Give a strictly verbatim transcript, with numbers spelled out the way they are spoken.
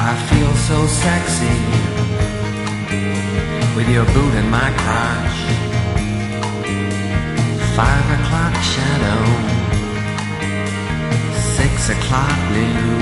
I feel so sexy with your boot in my crotch. Five o'clock shadow, six o'clock noon.